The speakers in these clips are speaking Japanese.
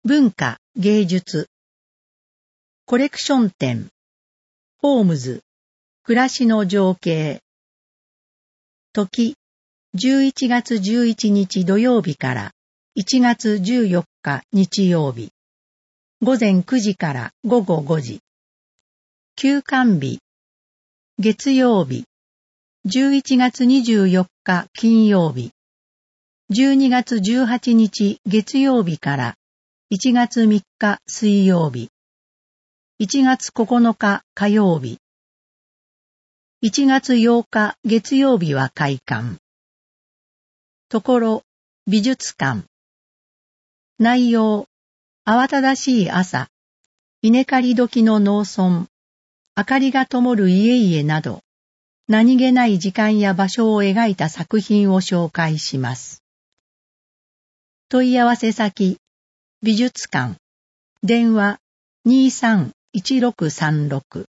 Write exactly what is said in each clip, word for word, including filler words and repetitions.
文化、芸術。コレクション展。ホームズ。暮らしの情景。時、じゅういちがつじゅういちにち土曜日からいちがつじゅうよっか日曜日。午前くじから午後ごじ。休館日。月曜日。じゅういちがつにじゅうよっか金曜日。じゅうにがつじゅうはちにち月曜日からいちがつみっか水曜日。いちがつここのか火曜日。いちがつようか月曜日は開館。ところ、美術館。内容、慌ただしい朝、稲刈り時の農村、明かりが灯る家々など、何気ない時間や場所を描いた作品を紹介します。問い合わせ先、美術館、電話 にさんいちろくさんろく。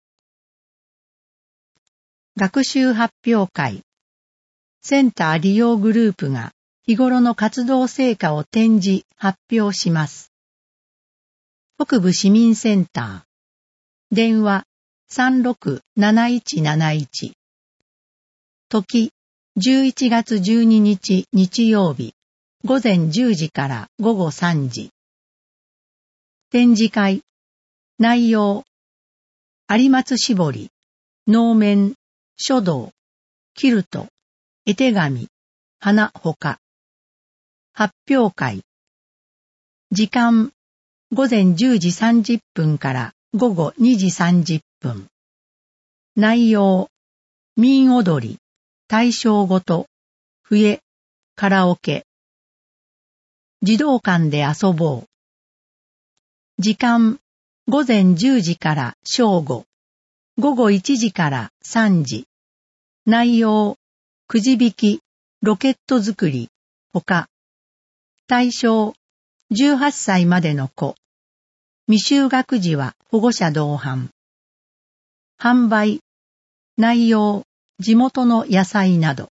学習発表会。センター利用グループが日頃の活動成果を展示、発表します。北部市民センター。電話 さんろくなないちなないち。時、じゅういちがつじゅうににち日曜日、午前じゅうじから午後さんじ。展示会。内容。有松絞り、能面、書道、キルト、絵手紙、花ほか。発表会。時間。午前じゅうじさんじゅっぷんから午後にじさんじゅっぷん。内容。民踊り、大正ごと、笛、カラオケ。児童館で遊ぼう。時間。午前じゅうじから正午。午後いちじからさんじ。内容。くじ引き、ロケット作り、ほか。対象。じゅうはっさいまでの子。未就学児は保護者同伴。販売。内容。地元の野菜など。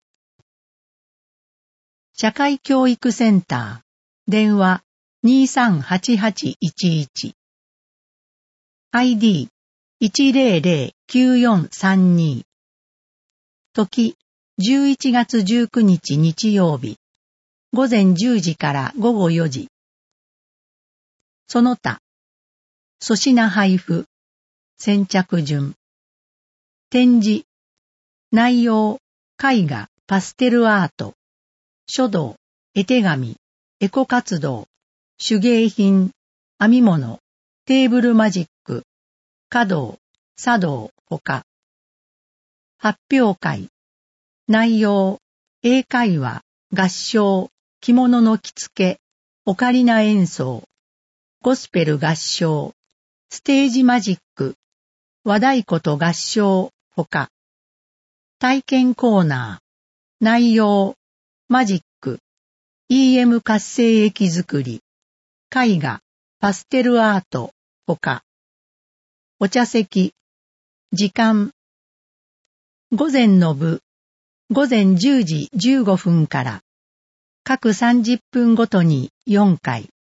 社会教育センター。電話 にさんはちはちいちいち。アイディー いちぜろぜろきゅうよんさんに。時、じゅういちがつじゅうくにち日曜日。午前じゅうじから午後よじ。その他。粗品配布。先着順。展示。内容。絵画、パステルアート。書道、絵手紙、エコ活動。手芸品。編み物。テーブルマジック。華道、茶道、ほか。発表会。内容。英会話、合唱、着物の着付け、オカリナ演奏。ゴスペル合唱。ステージマジック。和太鼓と合唱、ほか。体験コーナー。内容。マジック。イーエム 活性液作り。絵画、パステルアート、ほか。お茶席。時間。午前の部。午前じゅうじじゅうごふんから。各さんじゅっぷんごとによんかい。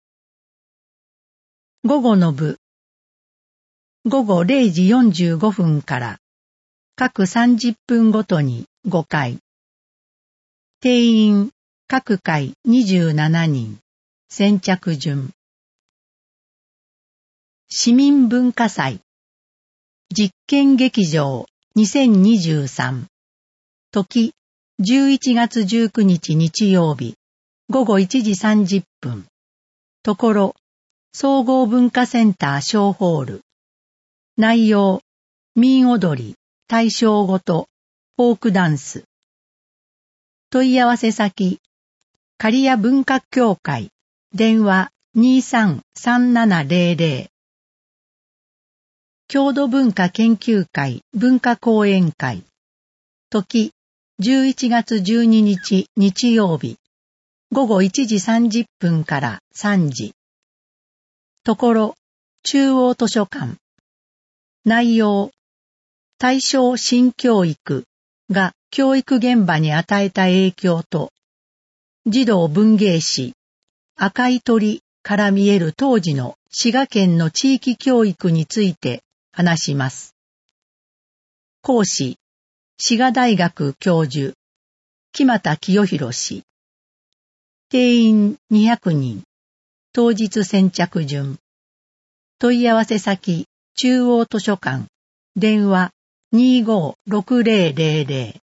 午後の部。午後れいじよんじゅうごふんから。各さんじゅっぷんごとにごかい。定員。各回にじゅうななにん。先着順。市民文化祭。実験劇場にせんにじゅうさん。時、じゅういちがつじゅうくにち日曜日。午後いちじさんじゅっぷん。ところ、総合文化センター小ホール。内容、民踊り、大正ごと、フォークダンス。問い合わせ先、刈谷文化協会、電話 にさんさんななぜろぜろ。郷土文化研究会文化講演会。時、じゅういちがつじゅうににち日曜日。午後いちじさんじゅっぷんからさんじ。ところ、中央図書館。内容。大正新教育が教育現場に与えた影響と、児童文芸誌、赤い鳥から見える当時の滋賀県の地域教育について話します。講師、滋賀大学教授、木俣清弘氏。定員にひゃくにん。当日先着順。問い合わせ先、中央図書館。電話にじゅうご ろくぜろぜろぜろ。